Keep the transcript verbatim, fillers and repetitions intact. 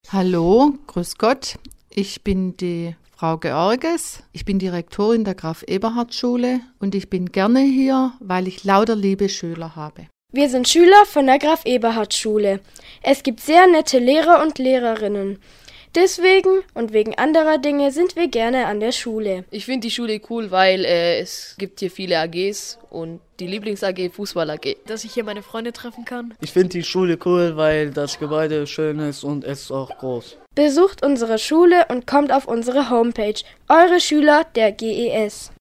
Hallo, grüß Gott. Ich bin die Frau Georges. Ich bin Direktorin der Graf-Eberhard-Schule und ich bin gerne hier, weil ich lauter liebe Schüler habe. Wir sind Schüler von der Graf-Eberhard-Schule. Es gibt sehr nette Lehrer und Lehrerinnen. Deswegen und wegen anderer Dinge sind wir gerne an der Schule. Ich finde die Schule cool, weil äh, es gibt hier viele A Gs und die Lieblings-A G, Fußball-A G. Dass ich hier meine Freunde treffen kann. Ich finde die Schule cool, weil das Gebäude schön ist und es ist auch groß. Besucht unsere Schule und kommt auf unsere Homepage. Eure Schüler der G E S.